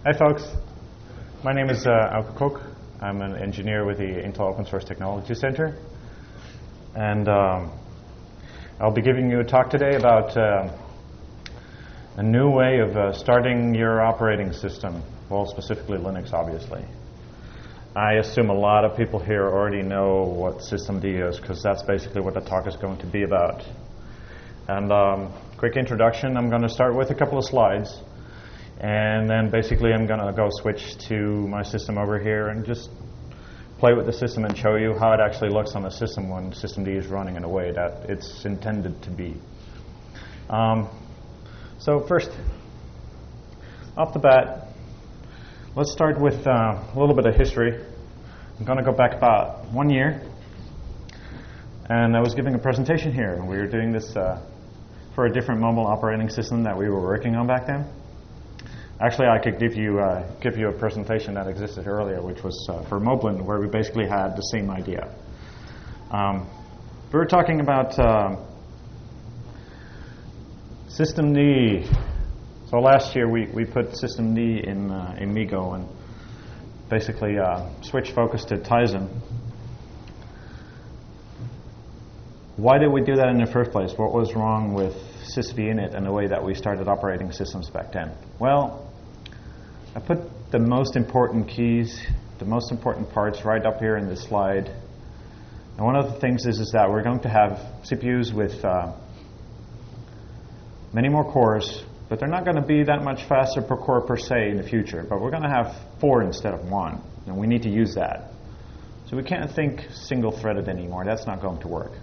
Hi folks, my name is Auke Kok. I'm an engineer with the Intel Open Source Technology Center, and I'll be giving you a talk today about a new way of starting your operating system, well, specifically Linux, obviously. I assume a lot of people here already know what systemd is, because that's basically what the talk is going to be about. And quick introduction, I'm going to start with a couple of slides. And then basically I'm going to go switch to my system over here and just play with the system and show you how it actually looks on the system when systemd is running in a way that it's intended to be. So first, off the bat, let's start with a little bit of history. I'm going to go back about 1 year. And I was giving a presentation here, and we were doing this for a different mobile operating system that we were working on back then. Actually, I could give you a presentation that existed earlier, which was for Moblin, where we basically had the same idea. We were talking about systemd. So last year we put systemd in MeeGo and basically switched focus to Tizen. Why did we do that in the first place? What was wrong with sysvinit and the way that we started operating systems back then? Well, I put the most important keys, the most important parts right up here in this slide. And one of the things is that we're going to have CPUs with many more cores, but they're not going to be that much faster per core per se in the future. But we're going to have 4 instead of 1, and we need to use that. So we can't think single-threaded anymore. That's not going to work.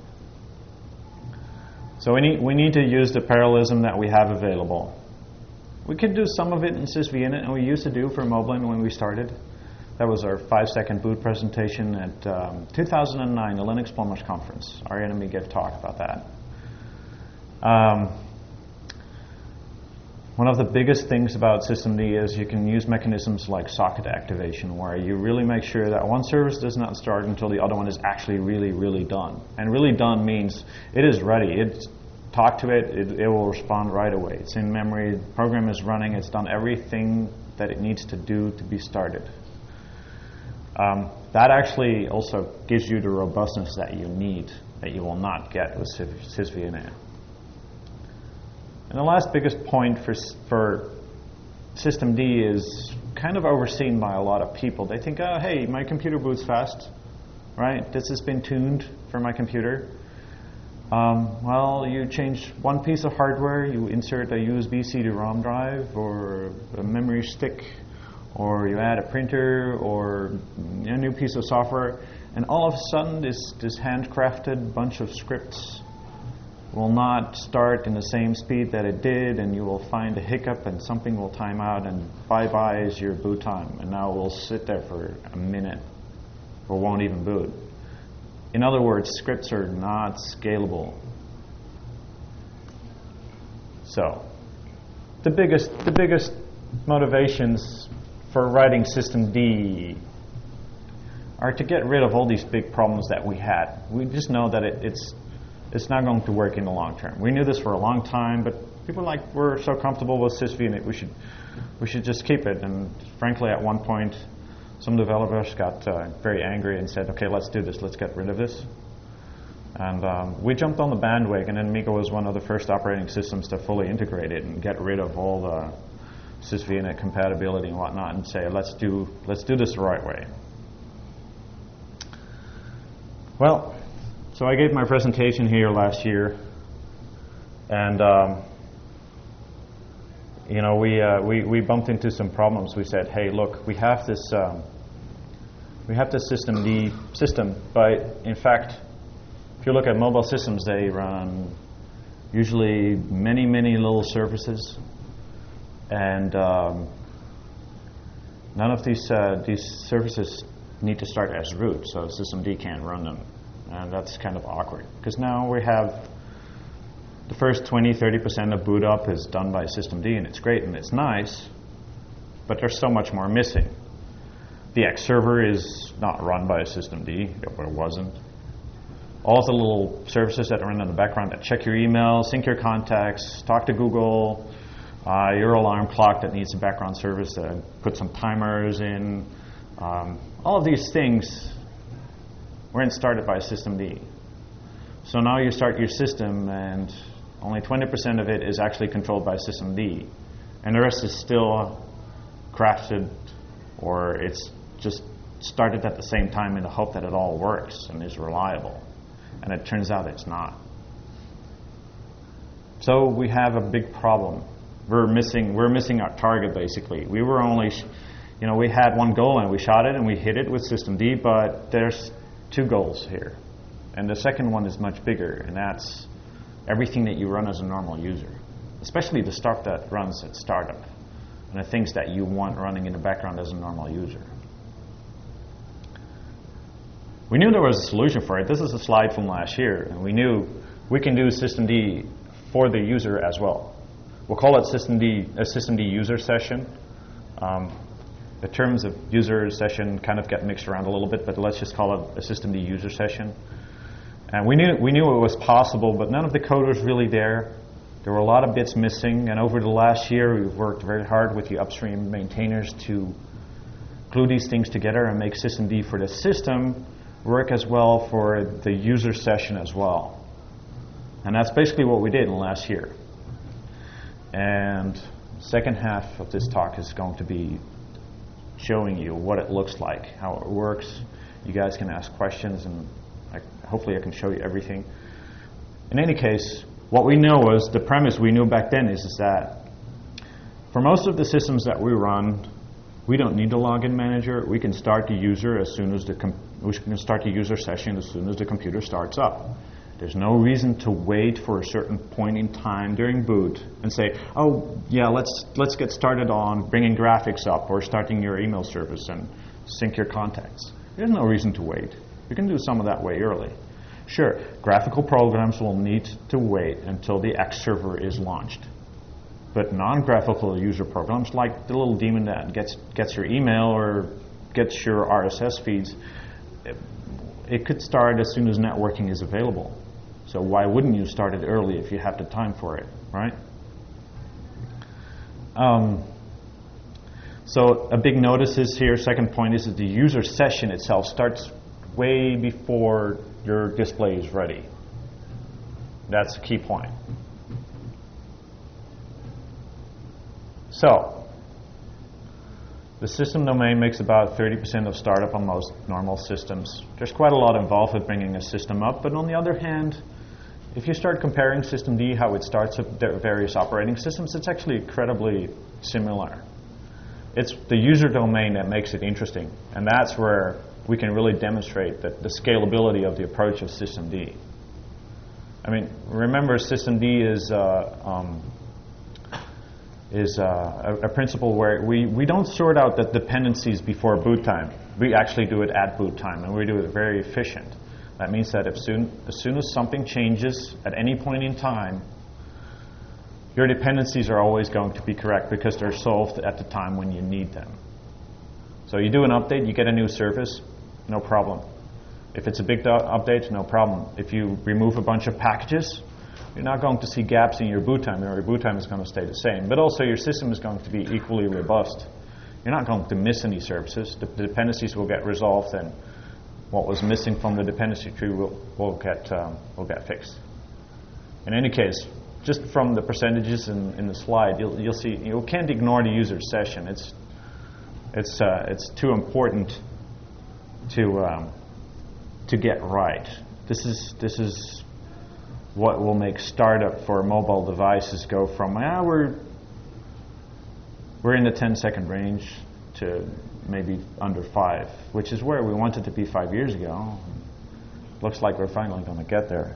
So we need to use the parallelism that we have available. We could do some of it in sysvinit, and we used to do for Moblin when we started. That was our 5-second boot presentation at 2009, the Linux Plumbers Conference. Ariane and me gave a talk about that. One of the biggest things about systemd is you can use mechanisms like socket activation, where you really make sure that one service does not start until the other one is actually really, really done. And really done means it is ready. Talk to it, it will respond right away. It's in memory, the program is running, it's done everything that it needs to do to be started. That actually also gives you the robustness that you need, that you will not get with sysvinit. And the last biggest point for systemd is kind of overseen by a lot of people. They think, oh, hey, my computer boots fast, right? This has been tuned for my computer. Well, you change one piece of hardware, you insert a USB CD-ROM drive or a memory stick, or you add a printer or a new piece of software, and all of a sudden this handcrafted bunch of scripts will not start in the same speed that it did, and you will find a hiccup and something will time out, and bye-bye is your boot time, and now it will sit there for a minute or won't even boot. In other words, scripts are not scalable. So, the biggest motivations for writing systemd are to get rid of all these big problems that we had. We just know that it's not going to work in the long term. We knew this for a long time, but people we're so comfortable with sysvinit, we should just keep it. And frankly, at one point, some developers got very angry and said, okay, let's do this, let's get rid of this. And we jumped on the bandwagon, and MeeGo was one of the first operating systems to fully integrate it and get rid of all the sysvinit compatibility and whatnot, and say, let's do this the right way. Well, so I gave my presentation here last year, and we bumped into some problems. We said, hey, look, we have this systemd system, but in fact, if you look at mobile systems, they run usually many, many little services, and none of these services need to start as root, so systemd can't run them, and that's kind of awkward, because now we have the first 20-30% of boot up is done by systemd, and it's great and it's nice, but there's so much more missing. The X server is not run by systemd, it wasn't. All the little services that run in the background that check your email, sync your contacts, talk to Google, your alarm clock that needs a background service, put some timers in. All of these things weren't started by systemd. So now you start your system and only 20% of it is actually controlled by systemd. And the rest is still crafted, or it's just started at the same time in the hope that it all works and is reliable. And it turns out it's not. So we have a big problem. We're missing our target, basically. We were only, we had one goal and we shot it and we hit it with systemd, but there's two goals here. And the second one is much bigger, and that's everything that you run as a normal user, especially the stuff that runs at startup and the things that you want running in the background as a normal user. We knew there was a solution for it. This is a slide from last year, and we knew we can do systemd for the user as well. We'll call it a systemd user session. The terms of user session kind of get mixed around a little bit, but let's just call it a systemd user session. And we knew it was possible, but none of the code was really there. There were a lot of bits missing, and over the last year we've worked very hard with the upstream maintainers to glue these things together and make systemd for the system work as well for the user session as well. And that's basically what we did in the last year. And the second half of this talk is going to be showing you what it looks like, how it works. You guys can ask questions, and hopefully I can show you everything. In any case, what we know was, the premise we knew back then is that for most of the systems that we run, we don't need the login manager. We can start the user as soon as we can start the user session as soon as the computer starts up. There's no reason to wait for a certain point in time during boot and say, oh yeah, let's get started on bringing graphics up or starting your email service and sync your contacts. There's no reason to wait. We can do some of that way early. Sure, graphical programs will need to wait until the X server is launched. But non-graphical user programs, like the little daemon that gets your email or gets your RSS feeds, it could start as soon as networking is available. So why wouldn't you start it early if you have the time for it, right? So a big notice is here, second point is that the user session itself starts way before your display is ready. That's a key point. So, the system domain makes about 30% of startup on most normal systems. There's quite a lot involved with bringing a system up, but on the other hand, if you start comparing systemd, how it starts with various operating systems, it's actually incredibly similar. It's the user domain that makes it interesting, and that's where we can really demonstrate that the scalability of the approach of systemd. I mean, remember, systemd is a principle where we don't sort out the dependencies before boot time. We actually do it at boot time, and we do it very efficient. That means that as soon as something changes at any point in time, your dependencies are always going to be correct because they're solved at the time when you need them. So you do an update, you get a new service, no problem. If it's a big update, no problem. If you remove a bunch of packages, you're not going to see gaps in your boot time. Your boot time is going to stay the same. But also your system is going to be equally robust. You're not going to miss any services. The dependencies will get resolved, and what was missing from the dependency tree will get fixed. In any case, just from the percentages in the slide, you'll see you can't ignore the user session. It's too important to get right. This is what will make startup for mobile devices go from we're in the 10-second range to maybe under 5, which is where we wanted to be 5 years ago. Looks like we're finally going to get there.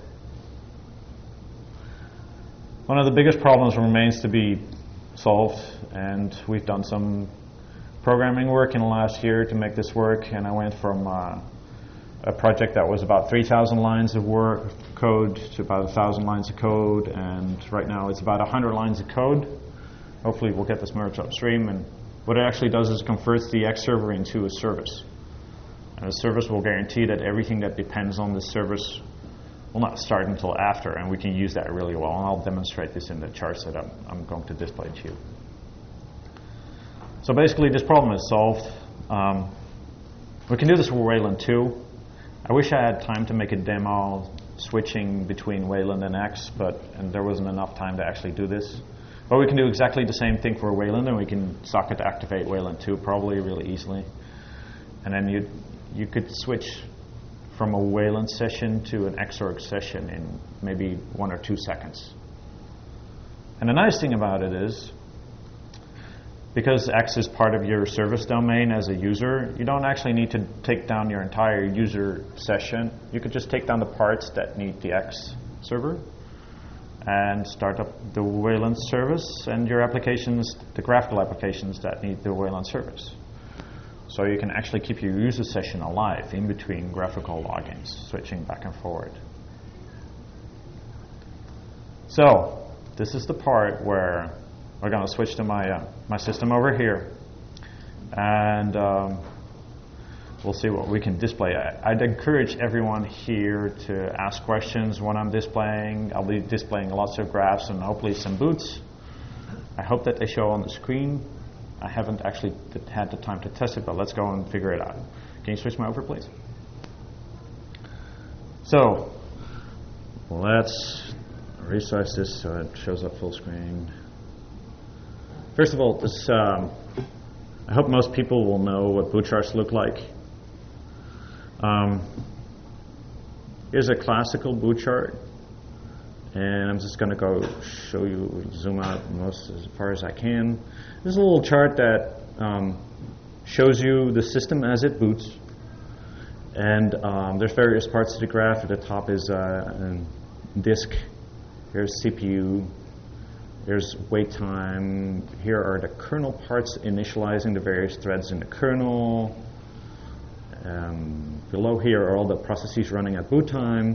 One of the biggest problems remains to be solved, and we've done some programming work in the last year to make this work, and I went from a project that was about 3,000 lines of code to about 1,000 lines of code, and right now it's about 100 lines of code. Hopefully we'll get this merged upstream, and what it actually does is converts the X server into a service. And the service will guarantee that everything that depends on the service will not start until after, and we can use that really well. And I'll demonstrate this in the charts that I'm going to display to you. So basically, this problem is solved. We can do this with Wayland too. I wish I had time to make a demo switching between Wayland and X, and there wasn't enough time to actually do this. But we can do exactly the same thing for Wayland, and we can socket activate Wayland 2 probably really easily. And then you could switch from a Wayland session to an Xorg session in maybe 1 or 2 seconds. And the nice thing about it is, because X is part of your service domain as a user, you don't actually need to take down your entire user session. You could just take down the parts that need the X server and start up the Wayland service and your applications, the graphical applications that need the Wayland service. So you can actually keep your user session alive in between graphical logins, switching back and forward. So this is the part where we're going to switch to my system over here, and we'll see what we can display. I'd encourage everyone here to ask questions when I'm displaying. I'll be displaying lots of graphs and hopefully some boots. I hope that they show on the screen. I haven't actually had the time to test it, but let's go and figure it out. Can you switch me over, please? So let's resize this so it shows up full screen. First of all, this, I hope most people will know what boot charts look like. Here's a classical boot chart, and I'm just going to go show you, zoom out as far as I can. This is a little chart that shows you the system as it boots, and there's various parts of the graph. At the top is a disk. Here's CPU. There's wait time. Here are the kernel parts initializing the various threads in the kernel. Below here are all the processes running at boot time.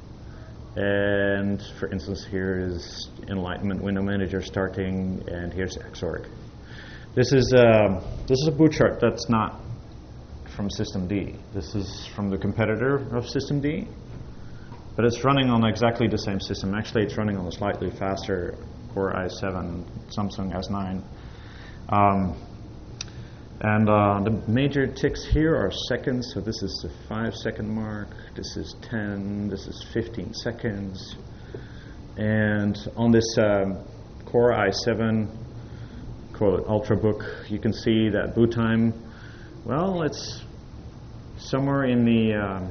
And for instance, here is Enlightenment Window Manager starting, and here's Xorg. This is a boot chart that's not from systemd. This is from the competitor of systemd, but it's running on exactly the same system. Actually, it's running on a slightly faster Core i7 Samsung S9. And the major ticks here are seconds. So this is the 5-second mark. This is 10. This is 15 seconds. And on this Core i7 quote Ultrabook, you can see that boot time. Well, it's somewhere in the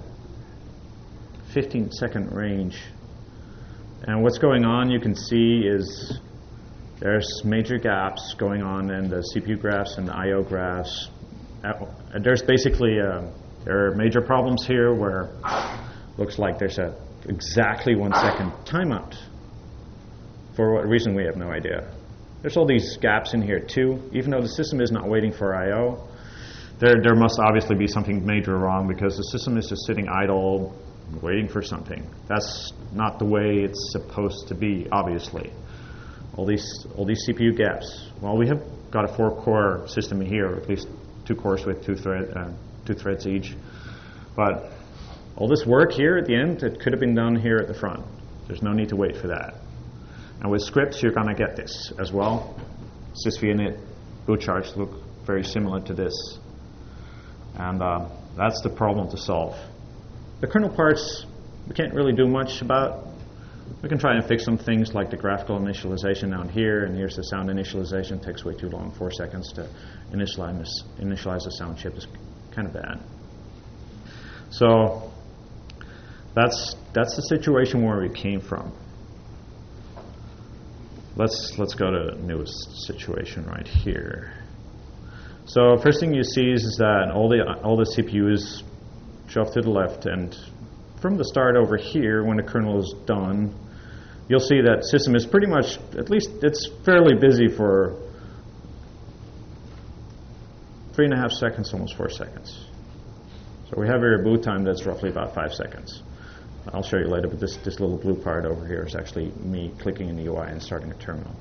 15-second range. And what's going on, you can see, is there's major gaps going on in the CPU graphs and the I/O graphs. There's basically there are major problems here where looks like there's a exactly 1 second timeout. For what reason, we have no idea. There's all these gaps in here too. Even though the system is not waiting for I/O, there must obviously be something major wrong, because the system is just sitting idle, waiting for something. That's not the way it's supposed to be, obviously. All these CPU gaps. Well, we have got a 4-core system here, or at least 2 cores with 2 threads each. But all this work here at the end, it could have been done here at the front. There's no need to wait for that. And with scripts, you're going to get this as well. sysvinit boot charts look very similar to this. And that's the problem to solve. The kernel parts, we can't really do much about. We can try and fix some things like the graphical initialization down here, and here's the sound initialization. It takes way too long, 4 seconds to initialize the sound chip. Is kind of bad. So that's the situation where we came from. Let's go to the newest situation right here. So first thing you see is that all the CPUs shoved to the left, and from the start over here, when the kernel is done, you'll see that system is pretty much, at least it's fairly busy for 3.5 seconds, almost 4 seconds. So we have here a boot time that's roughly about 5 seconds. I'll show you later, but this little blue part over here is actually me clicking in the UI and starting a terminal.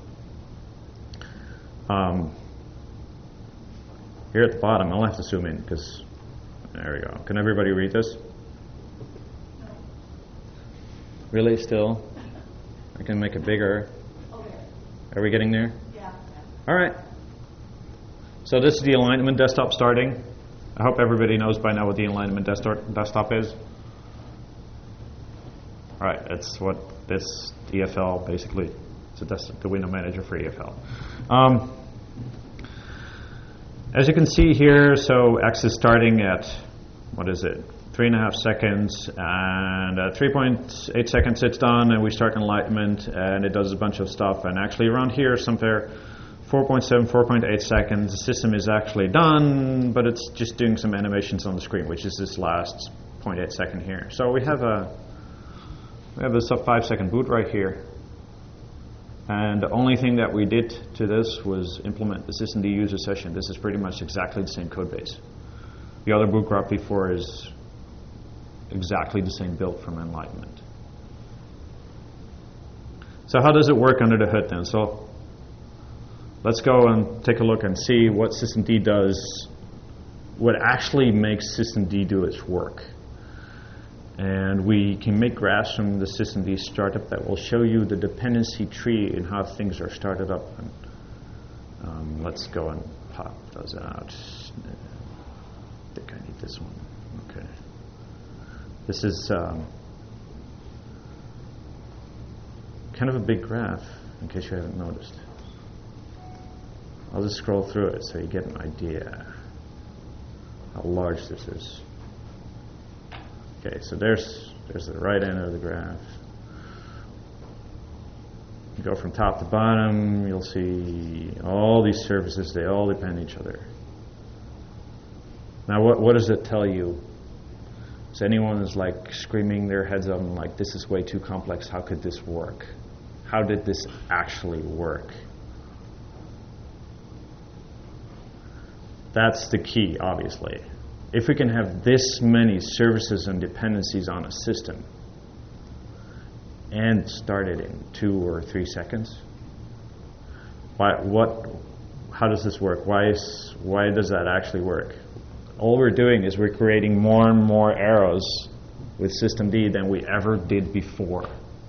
Here at the bottom, I'll have to zoom in because, there we go. Can everybody read this? Really, still? I can make it bigger. Okay. Are we getting there? Yeah. All right. So this is the alignment desktop starting. I hope everybody knows by now what the alignment desktop is. All right, it's what this EFL basically. It's the window manager for EFL. As you can see here, so X is starting at, what is it, 3.5 seconds, and at 3.8 seconds it's done, and we start enlightenment, and it does a bunch of stuff, and actually around here somewhere, 4.7, 4.8 seconds, the system is actually done, but it's just doing some animations on the screen, which is this last 0.8 second here. So we have a sub 5 second boot right here. And the only thing that we did to this was implement the systemd user session. This is pretty much exactly the same code base. The other boot graph before is exactly the same build from Enlightenment. So how does it work under the hood then? So let's go and take a look and see what systemd does, what actually makes systemd do its work. And we can make graphs from the systemd startup that will show you the dependency tree and how things are started up. And, let's go and pop those out. I think I need this one. Okay. This is kind of a big graph, in case you haven't noticed. I'll just scroll through it so you get an idea how large this is. Okay, so there's the right end of the graph. You go from top to bottom, you'll see all these services, they all depend on each other. Now what does it tell you? Is anyone like screaming their heads up and like, this is way too complex, how could this work? How did this actually work? That's the key, obviously. If we can have this many services and dependencies on a system and start it in 2 or 3 seconds, how does this work? Why does that actually work? All we're doing is we're creating more and more arrows with systemd than we ever did before.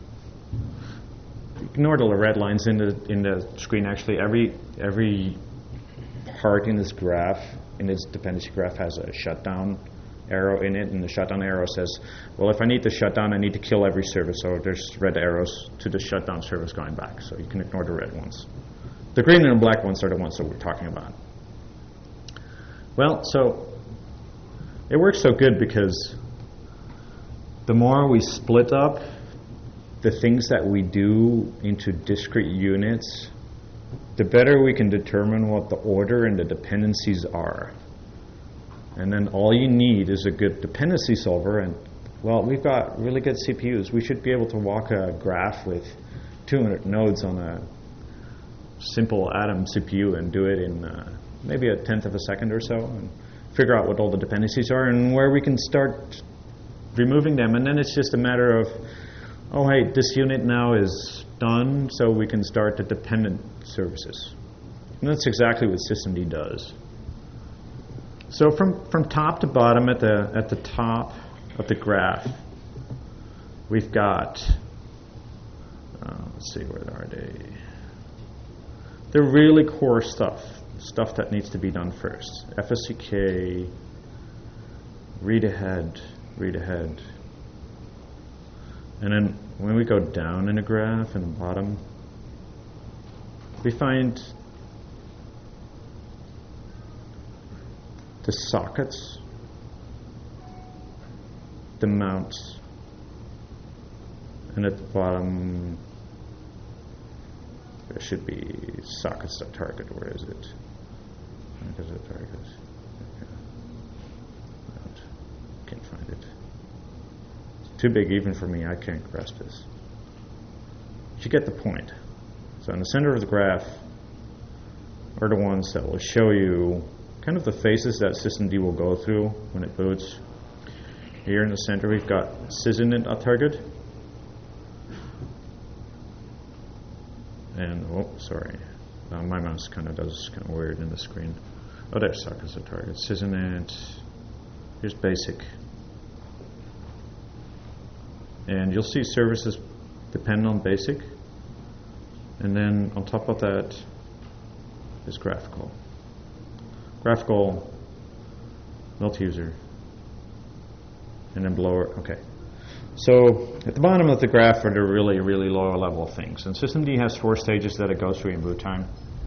Ignore the red lines in the screen. Actually, every part in this graph, in this dependency graph, has a shutdown arrow in it, and the shutdown arrow says, well, if I need to shut down, I need to kill every service, so there's red arrows to the shutdown service going back, so you can ignore the red ones. The green and the black ones are the ones that we're talking about. Well, so it works so good because the more we split up the things that we do into discrete units, the better we can determine what the order and the dependencies are. And then all you need is a good dependency solver, and well, we've got really good CPUs. We should be able to walk a graph with 200 nodes on a simple Atom CPU and do it in maybe a tenth of a second or so, and figure out what all the dependencies are and where we can start removing them. And then it's just a matter of, oh, hey, this unit now is done, so we can start the dependent services. And that's exactly what systemd does. So from top to bottom, at the top of the graph, we've got, let's see, where are they? The really core stuff that needs to be done first. FSCK, read ahead. And then when we go down in the graph in the bottom, we find the sockets, the mounts, and at the bottom there should be sockets.target. Where is it? Target. Can't find it. It's too big even for me. I can't grasp this. You get the point. So in the center of the graph are the ones that will show you kind of the phases that systemd will go through when it boots. Here in the center we've got sysinit.target. And, my mouse kind of weird in the screen. Oh, there's sockets.target. Sysinit. Here's basic. And you'll see services depend on basic. And then on top of that is graphical. Graphical, multi-user. And then below, okay. So at the bottom of the graph are the really, really lower level things. And systemd has 4 stages that it goes through in boot time.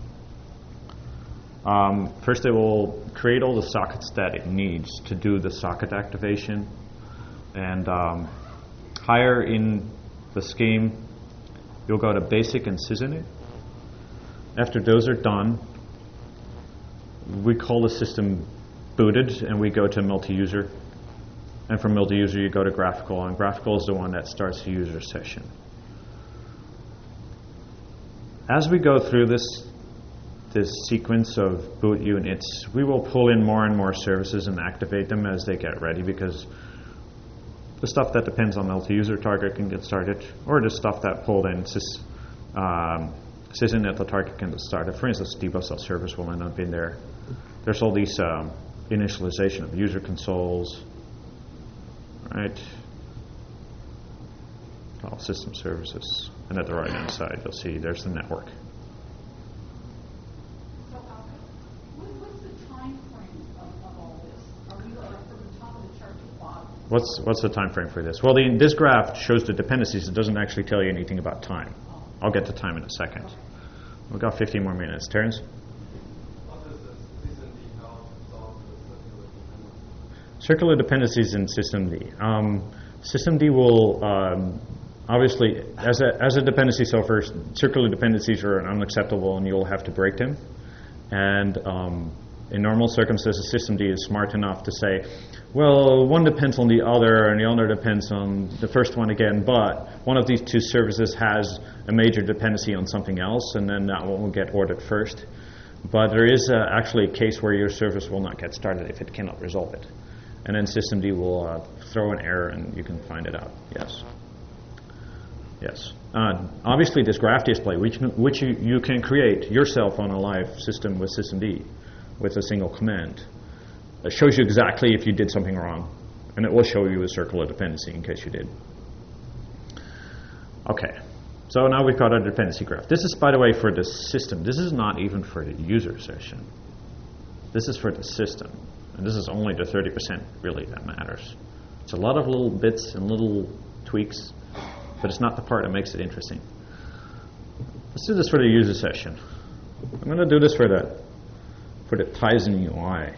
First, it will create all the sockets that it needs to do the socket activation. And higher in the scheme, you'll go to basic and sysinit. After those are done, we call the system booted, and we go to multi-user. And from multi-user, you go to graphical, and graphical is the one that starts the user session. As we go through this sequence of boot units, we will pull in more and more services and activate them as they get ready, because the stuff that depends on multi-user target can get started, or the stuff that pulled in sysinit the target can get started. For instance, debug cell service will end up in there. There's all these initialization of user consoles, right? All system services. And at the right hand side, you'll see there's the network. So, what's the time frame of all this? Are we like from the top of the chart to the bottom? What's the time frame for this? Well, this graph shows the dependencies. It doesn't actually tell you anything about time. I'll get to time in a second. Okay. We've got 15 more minutes. Terrence? Circular dependencies in systemd. Systemd will obviously, as a dependency solver, circular dependencies are unacceptable, and you'll have to break them. And in normal circumstances, systemd is smart enough to say, well, one depends on the other, and the other depends on the first one again, but one of these two services has a major dependency on something else, and then that one will get ordered first. But there is actually a case where your service will not get started if it cannot resolve it. And then systemd will throw an error, and you can find it out. Yes. Yes. Obviously, this graph display, which you can create yourself on a live system with systemd with a single command, it shows you exactly if you did something wrong, and it will show you a circular dependency in case you did. Okay. So now we've got our dependency graph. This is, by the way, for the system. This is not even for the user session. This is for the system. And this is only the 30% really that matters. It's a lot of little bits and little tweaks, but it's not the part that makes it interesting. Let's do this for the user session. I'm going to do this for the Tizen UI.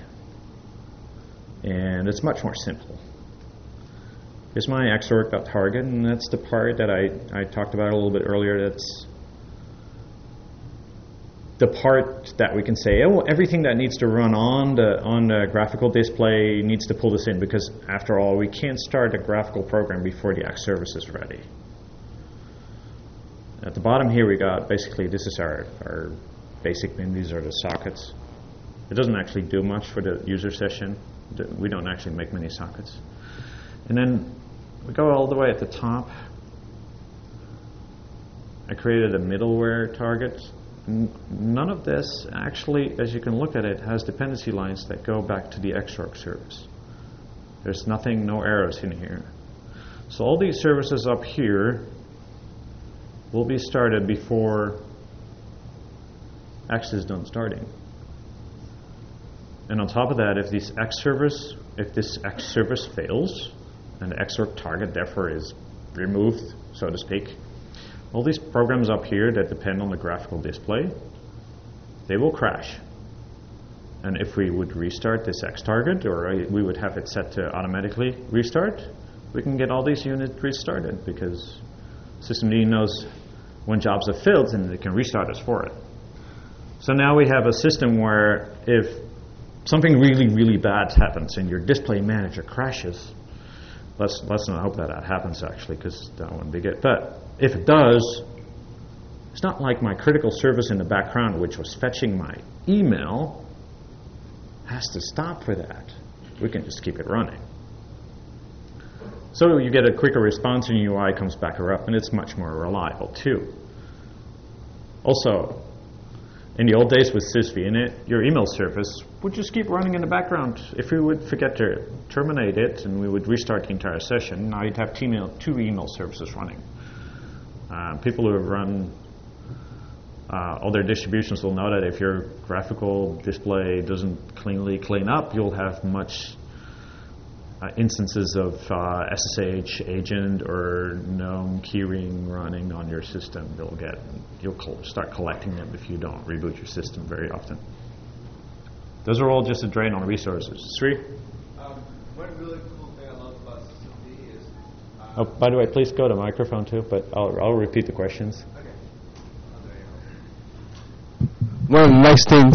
And it's much more simple. Here's my xorg.target, and that's the part that I talked about a little bit earlier. That's the part that we can say, oh, everything that needs to run on the graphical display needs to pull this in, because after all, we can't start a graphical program before the X service is ready. At the bottom here, we got basically, this is our basic bin. These are the sockets. It doesn't actually do much for the user session. We don't actually make many sockets. And then we go all the way at the top. I created a middleware target. None of this actually, as you can look at it, has dependency lines that go back to the Xorg service. There's nothing, no arrows in here. So all these services up here will be started before X is done starting. And on top of that, if this X service fails, and the Xorg target therefore is removed, so to speak, all these programs up here that depend on the graphical display, they will crash. And if we would restart this X target, or we would have it set to automatically restart, we can get all these units restarted, because systemd knows when jobs have failed and it can restart us for it. So now we have a system where if something really, really bad happens and your display manager crashes, let's not hope that happens actually, because that wouldn't be good. But if it does, it's not like my critical service in the background, which was fetching my email, has to stop for that. We can just keep it running. So you get a quicker response and your UI comes back up, and it's much more reliable too. Also, In the old days with sysvinit, your email service would just keep running in the background. If we would forget to terminate it and we would restart the entire session, now you'd have two email services running. People who have run other distributions will know that if your graphical display doesn't clean up, you'll have much instances of SSH agent or GNOME keyring running on your system. You'll start collecting them if you don't reboot your system very often. Those are all just a drain on resources. Sri? One really cool thing I love about systemd is... Oh, by the way, please go to microphone too, but I'll repeat the questions. Okay. One of the nice things...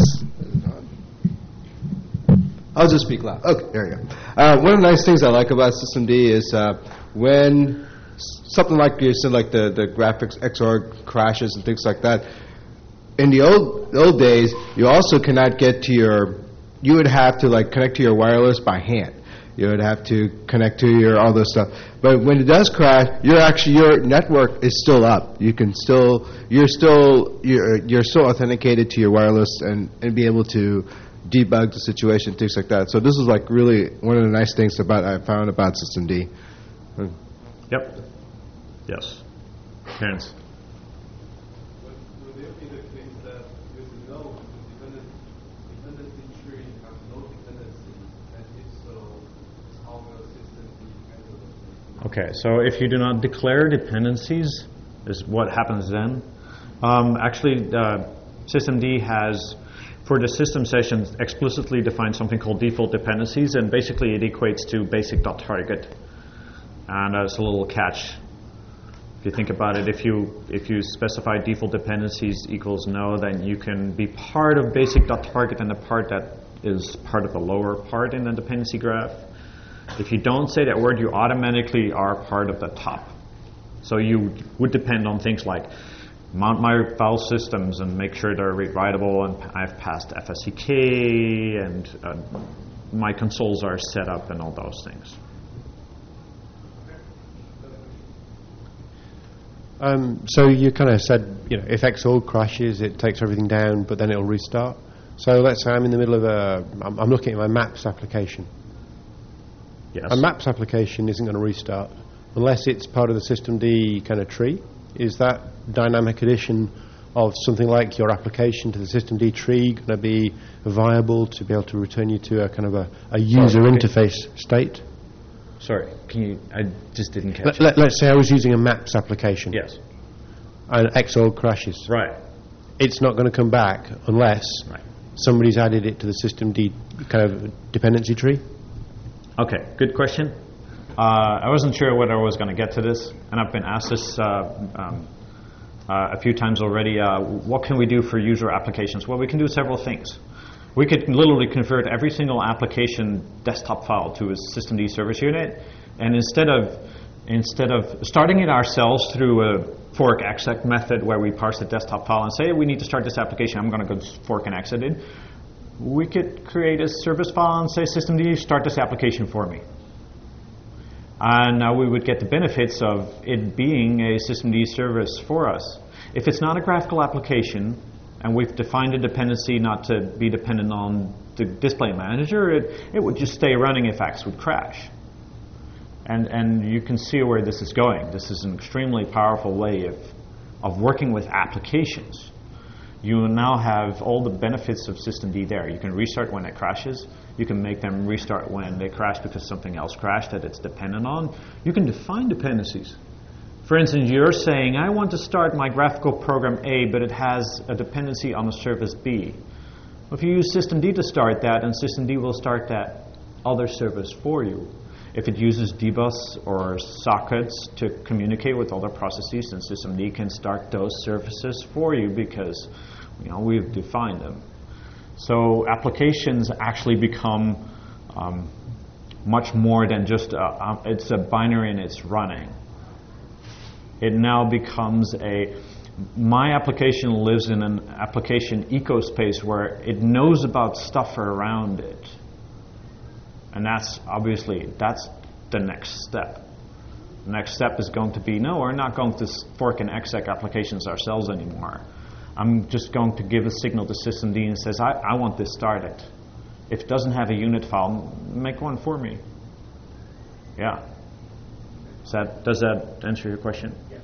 I'll just speak loud. Okay, there you go. One of the nice things I like about systemd is when something like you said, like the graphics XOR crashes and things like that. In the old days, you also cannot get to your. You would have to like connect to your wireless by hand. You would have to connect to your all this stuff. But when it does crash, your network is still up. You're still authenticated to your wireless and be able to debug the situation, things like that. So this is like really one of the nice things I found about systemd. Yep. Yes. Terrence. Would there be the case that with no dependency tree has no dependency, and if so, how will systemd handle it? Okay, so if you do not declare dependencies, is what happens then. Actually, systemd has, for the system sessions, explicitly defined something called default dependencies, and basically it equates to basic.target. And there's a little catch. If you think about it, if you specify default dependencies equals no, then you can be part of basic.target and the part that is part of the lower part in the dependency graph. If you don't say that word, you automatically are part of the top. So you would depend on things like mount my file systems and make sure they're read-writable, and I've passed FSCK, and my consoles are set up and all those things. So you kind of said, if XOR crashes, it takes everything down, but then it'll restart. So let's say I'm in the middle of I'm looking at my Maps application. Yes. A Maps application isn't going to restart unless it's part of the systemd kind of tree. Is that dynamic addition of something like your application to the systemd tree going to be viable to be able to return you to a kind of a user interface state? Sorry, I just didn't catch it. Let's say I was using a Maps application. Yes. And XOR crashes. Right. It's not going to come back unless somebody's added it to the systemd kind of dependency tree? Okay, good question. I wasn't sure whether I was going to get to this, and I've been asked this a few times already. What can we do for user applications? Well, we can do several things. We could literally convert every single application desktop file to a systemd service unit, and instead of starting it ourselves through a fork exec method where we parse the desktop file and say, we need to start this application, I'm going to go fork and exit it, we could create a service file and say, systemd, start this application for me. And now we would get the benefits of it being a systemd service for us. If it's not a graphical application, and we've defined a dependency not to be dependent on the display manager, it would just stay running if X would crash. And you can see where this is going. This is an extremely powerful way of working with applications. You now have all the benefits of systemd there. You can restart when it crashes. You can make them restart when they crash because something else crashed that it's dependent on. You can define dependencies. For instance, you're saying, I want to start my graphical program A, but it has a dependency on a service B. Well, if you use systemd to start that, and systemd will start that other service for you. If it uses dbus or sockets to communicate with other processes, then systemd can start those services for you because we've defined them. So applications actually become much more than just it's a binary and it's running. It now becomes my application lives in an application ecospace where it knows about stuff around it. And that's the next step. The next step is going to be, no, we're not going to fork and exec applications ourselves anymore. I'm just going to give a signal to systemd and says, I want this started. If it doesn't have a unit file, make one for me. Yeah. Does that answer your question? Yeah.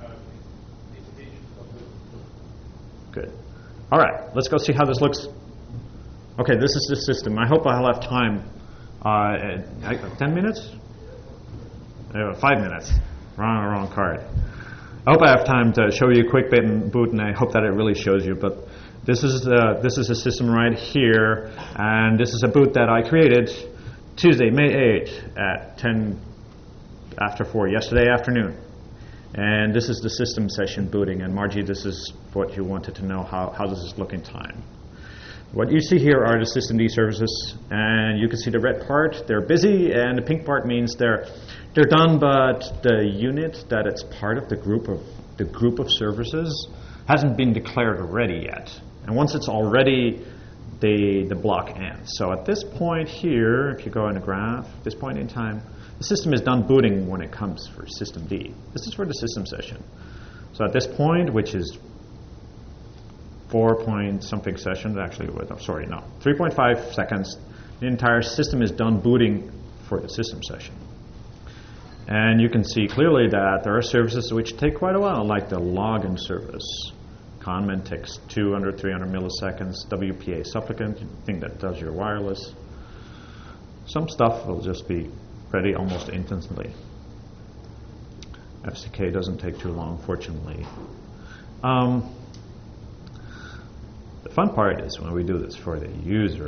Good. All right, let's go see how this looks. Okay, this is the system. I hope I'll have time. 10 minutes? 5 minutes. Wrong card. I hope I have time to show you a quick bit in boot, and I hope that it really shows you. But this is a system right here, and this is a boot that I created Tuesday, May 8th at 10 after 4, yesterday afternoon. And this is the system session booting. And Margie, this is what you wanted to know. How does this look in time? What you see here are the systemd services, and you can see the red part, they're busy, and the pink part means they're done, but the unit that it's part of, the group of services, hasn't been declared ready yet. And once it's all ready, the block ends. So at this point here, if you go in the graph, this point in time, the system is done booting when it comes for systemd. This is for the system session. So at this point, which is 4-point-something sessions, actually, 3.5 seconds, the entire system is done booting for the system session. And you can see clearly that there are services which take quite a while, like the login service. Conman takes 200, 300 milliseconds. WPA supplicant, thing that does your wireless. Some stuff will just be ready almost instantly. FCK doesn't take too long, fortunately. The fun part is when we do this for the user.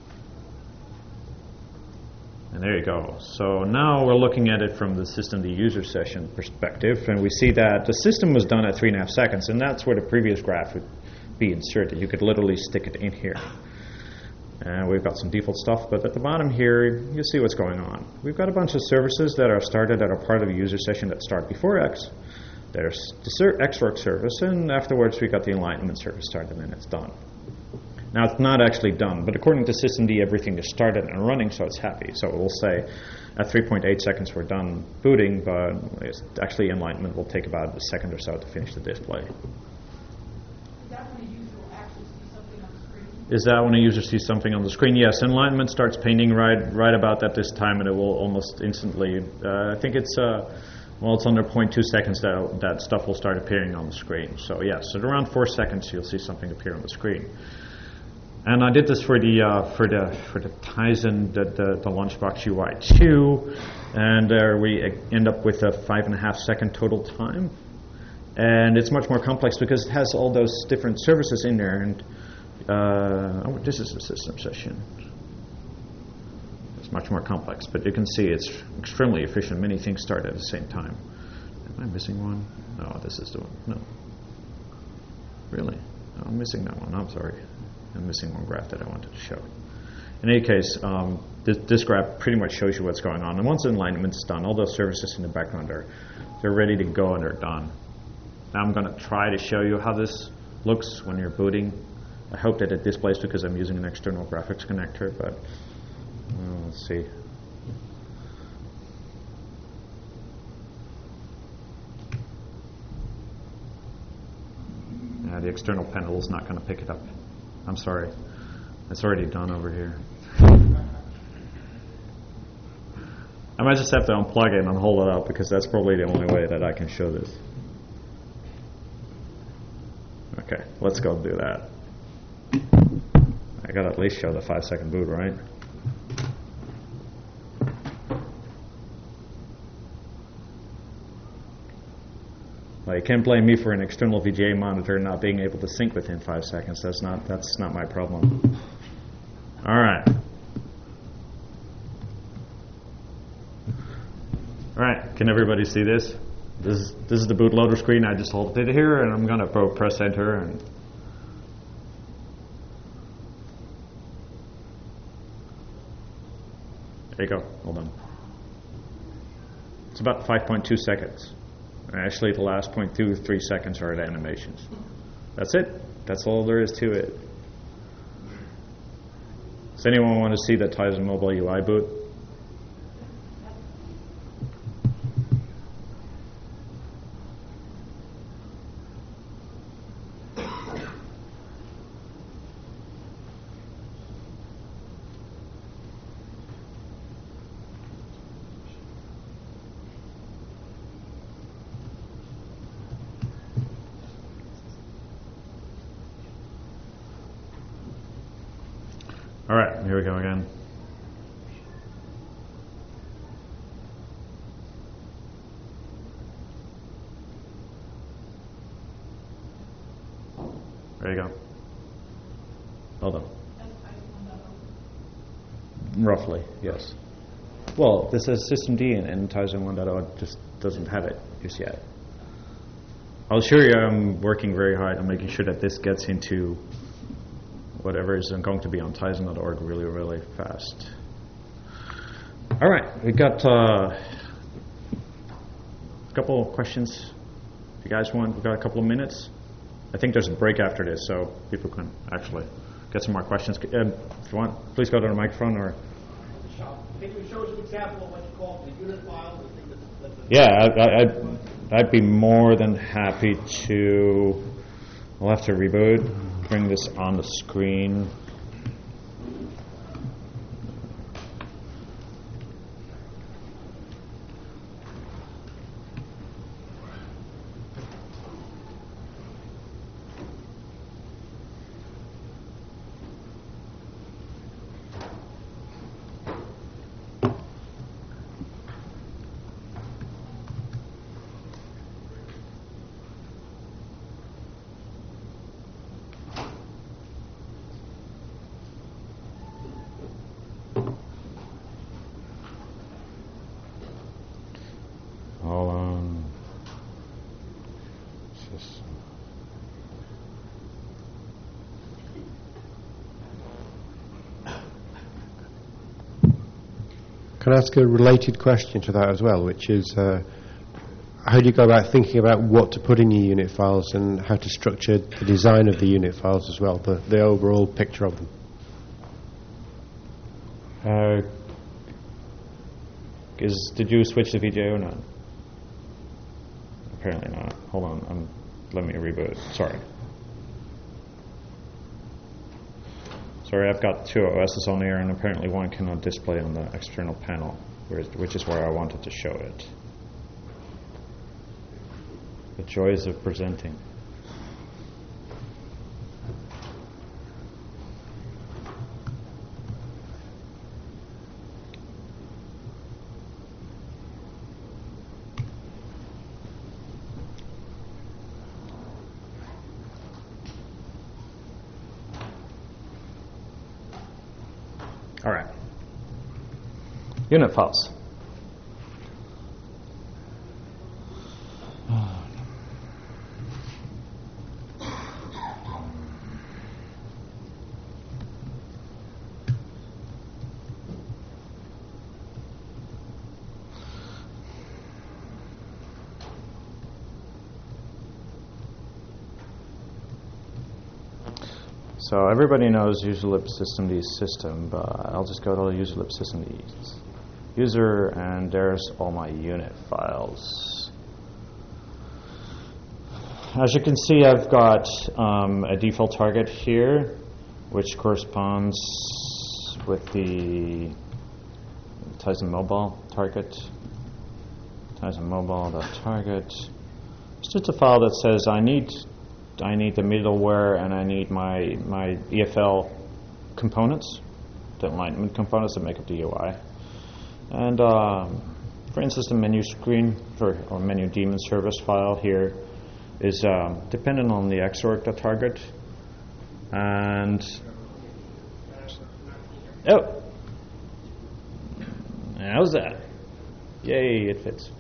And there you go. So now we're looking at it from the systemd user session perspective, and we see that the system was done at 3.5 seconds, and that's where the previous graph would be inserted. You could literally stick it in here. And we've got some default stuff, but at the bottom here, you see what's going on. We've got a bunch of services that are started that are part of a user session that start before X. There's the Xwork service, and afterwards we got the Enlightenment service started, and it's done. Now, it's not actually done, but according to systemd, everything is started and running, so it's happy. So it will say at 3.8 seconds we're done booting, but it's actually Enlightenment will take about a second or so to finish the display. Is that when a user sees something on the screen? Yes, Enlightenment starts painting right about at this time, and it will almost instantly. I think it's it's under 0.2 seconds that stuff will start appearing on the screen. So yes, at around 4 seconds you'll see something appear on the screen. And I did this for the Tizen, the Lunchbox UI 2, and we end up with a 5.5 second total time. And it's much more complex because it has all those different services in there. And this is the system session. It's much more complex, but you can see it's extremely efficient. Many things start at the same time. Am I missing one? No, this is the one. No. Really? No, I'm missing that one. I'm sorry. I'm missing one graph that I wanted to show. In any case, this graph pretty much shows you what's going on. And once Enlightenment's done, all those services in the background they're ready to go and they're done. Now I'm going to try to show you how this looks when you're booting. I hope that it displays because I'm using an external graphics connector, but let's see. The external panel is not going to pick it up. I'm sorry. It's already done over here. I might just have to unplug it and hold it up because that's probably the only way that I can show this. Okay, let's go do that. I gotta at least show the 5 second boot, right? Well, you can't blame me for an external VGA monitor not being able to sync within 5 seconds. That's not my problem. All right. All right. Can everybody see this? This is the bootloader screen. I just hold it here, and I'm gonna press enter and. There you go. Hold on. It's about 5.2 seconds. Actually, the last 0.23 seconds are the animations. That's it. That's all there is to it. Does anyone want to see the Tizen Mobile UI boot? All right, here we go again. There you go. Hold on. Roughly, yes. Well, this is System D and Tizen 1.0 just doesn't have it just yet. I'll assure you I'm working very hard on making sure that this gets into whatever is going to be on Tizen.org really, really fast. All right, we got a couple of questions. If you guys want, we've got a couple of minutes. I think there's a break after this, so people can actually get some more questions. If you want, please go to the microphone or. Can you show us an example of what you call the unit file? The thing that's Yeah, I'd be more than happy to. We'll have to reboot, bring this on the screen. Hold on. Can I ask a related question to that as well, which is how do you go about thinking about what to put in your unit files and how to structure the design of the unit files as well, the overall picture of them? Did you switch the VGA or not? Apparently not. Hold on. Let me reboot. Sorry, I've got two OSs on here, and apparently one cannot display on the external panel, which is where I wanted to show it. The joys of presenting. All right. Unit files. So everybody knows userlib systemd system, but I'll just go to userlib systemd user, and there's all my unit files. As you can see, I've got a default target here, which corresponds with the Tizen Mobile target. Tizen Mobile.target. It's just a file that says I need the middleware and I need my EFL components, the alignment components that make up the UI. And for instance, the menu screen or menu daemon service file here is dependent on the xorg.target. And oh, how's that? Yay, it fits.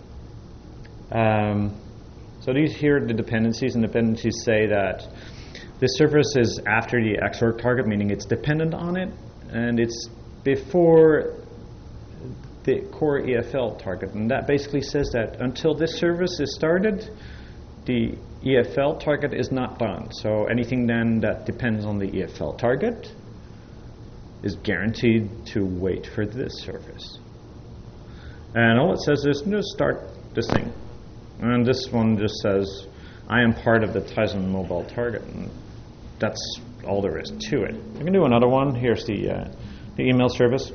So these here are the dependencies, and dependencies say that this service is after the xorg target, meaning it's dependent on it, and it's before the core EFL target. And that basically says that until this service is started, the EFL target is not done. So anything then that depends on the EFL target is guaranteed to wait for this service. And all it says is just start this thing. And this one just says, I am part of the Tizen Mobile target. And that's all there is to it. I can do another one. Here's the email service.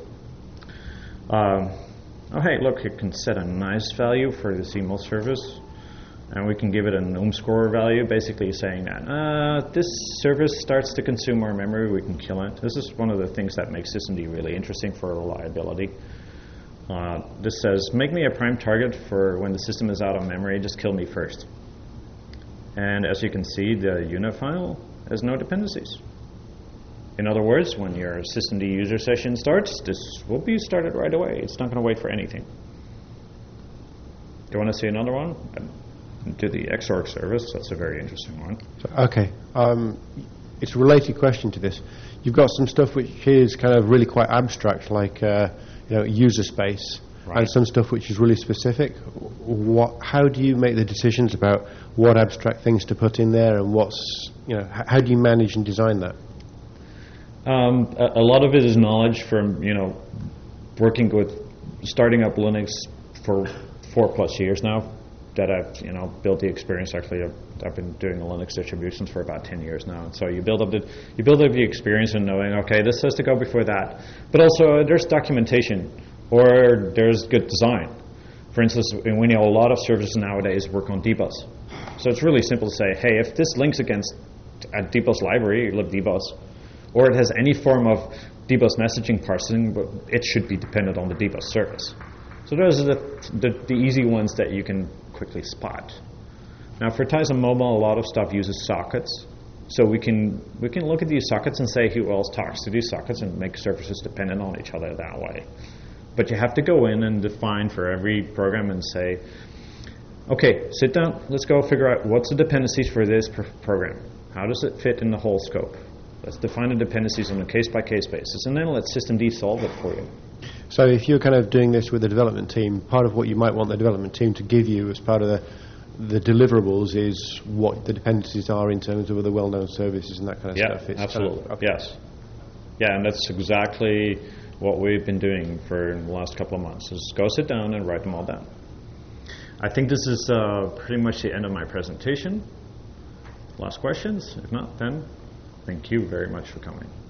Oh, hey, look, it can set a nice value for this email service. And we can give it an score value, basically saying that this service starts to consume our memory, we can kill it. This is one of the things that makes systemd really interesting for reliability. This says, make me a prime target for when the system is out of memory, just kill me first. And as you can see, the unit file has no dependencies. In other words, when your systemd user session starts, this will be started right away. It's not going to wait for anything. Do you want to see another one? Do the Xorg service. That's a very interesting one. Okay. It's a related question to this. You've got some stuff which is kind of really quite abstract, like user space, Right. and some stuff which is really specific. How do you make the decisions about what abstract things to put in there, and how do you manage and design that? A lot of it is knowledge from working with starting up Linux for 4+ years now. That I've built the experience. Actually, I've been doing the Linux distributions for about 10 years now. So you build up the experience in knowing, okay, this has to go before that. But also there's documentation or there's good design. For instance, we know a lot of services nowadays work on dbus. So it's really simple to say, hey, if this links against a dbus library, libdbus, or it has any form of dbus messaging parsing, it should be dependent on the dbus service. So those are the easy ones that you can quickly spot. Now for Tizen Mobile, a lot of stuff uses sockets. So we can look at these sockets and say who else talks to these sockets and make services dependent on each other that way. But you have to go in and define for every program and say, okay, sit down, let's go figure out what's the dependencies for this program. How does it fit in the whole scope? Let's define the dependencies on a case-by-case basis, and then let systemd solve it for you. So if you're kind of doing this with the development team, part of what you might want the development team to give you as part of the deliverables is what the dependencies are in terms of the well-known services and that kind of stuff. Yeah, absolutely. Kind of, okay. Yes. Yeah, and that's exactly what we've been doing for the last couple of months, is go sit down and write them all down. I think this is pretty much the end of my presentation. Last questions? If not, then thank you very much for coming.